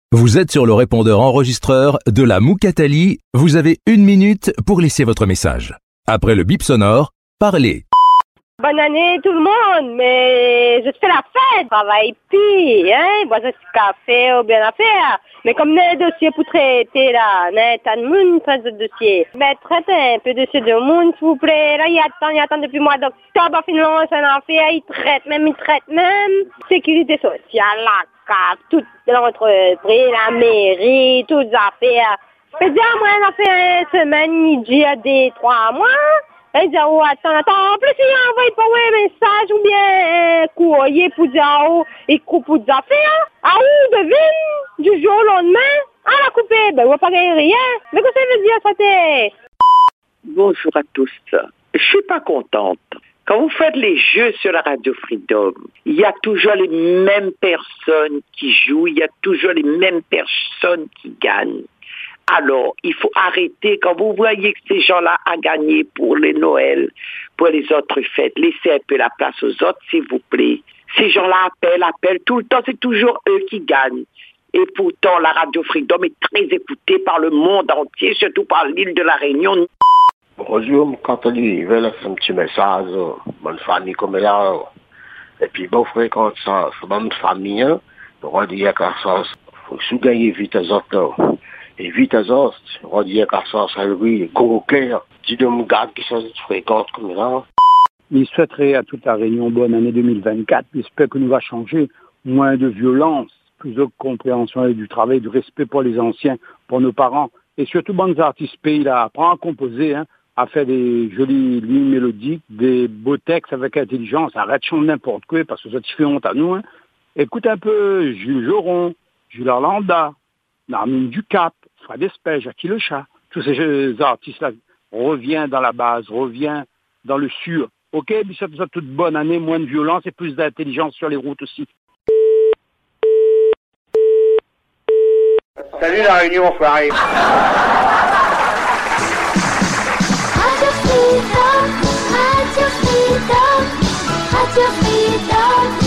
Vous êtes sur le répondeur enregistreur de la Moukatali. Vous avez 1 minute pour laisser votre message. Après le bip sonore, parlez. Bonne année tout le monde, mais je fais la fête, travaille plus, hein, bois un petit café ou bien affaire. Mais comme les dossiers pour traiter là, n'est pas de monde traite de dossier. Mais traitez un peu de dossier de monde, s'il vous plaît. Là, il attend depuis le mois d'octobre, finalement, c'est un affaire, il traite même. Sécurité sociale, la CAF, toute l'entreprise, la mairie, toutes les affaires. Mais déjà, moi, on a fait une semaine, il dit à des 3 mois. Il dit, oh, attends, en plus, il envoie pas un message ou bien un courrier pour dire, oh, il coupe des affaires. Ah, où, devine, du jour au lendemain, ah, la coupé, ben, on va pas gagner rien. Mais qu'est-ce que ça veut dire, ça t'est? Bonjour à tous. Je suis pas contente. Quand vous faites les jeux sur la Radio Freedom, il y a toujours les mêmes personnes qui jouent, il y a toujours les mêmes personnes qui gagnent. Alors, il faut arrêter, quand vous voyez que ces gens-là ont gagné pour les Noël, pour les autres fêtes, laissez un peu la place aux autres, s'il vous plaît. Ces gens-là appellent, tout le temps, c'est toujours eux qui gagnent. Et pourtant, la Radio Freedom est très écoutée par le monde entier, surtout par l'île de la Réunion. Bonjour, quand on y va, là, c'est un petit message, bonne famille comme là, et puis bon, fréquente ça, c'est bonne famille, hein, on va dire qu'à ça, faut sous-gagner vite aux autres, là. Et vite à ça, on va dire qu'à ça, c'est lui, gros clair, petit de me garde qui sont fréquentes comme là. Il souhaiterait à toute la Réunion bonne année 2024. J'espère que nous va changer, moins de violence, plus de compréhension et du travail, du respect pour les anciens, pour nos parents, et surtout bonnes artistes pays là, apprendre à composer, hein, à faire des jolies lignes mélodiques, des beaux textes avec intelligence, arrête de chanter n'importe quoi, parce que ça te fait honte à nous, hein. Écoute un peu Jules Joron, Jules Arlanda, Narmine Ducap, Fred Espège, Jackie Le Chat, tous ces artistes-là, revient dans la base, revient dans le sûr. Ok, puis ça toute bonne année, moins de violence et plus d'intelligence sur les routes aussi. Salut la Réunion, soirée. Radio Freedom, Radio Freedom, Radio Freedom.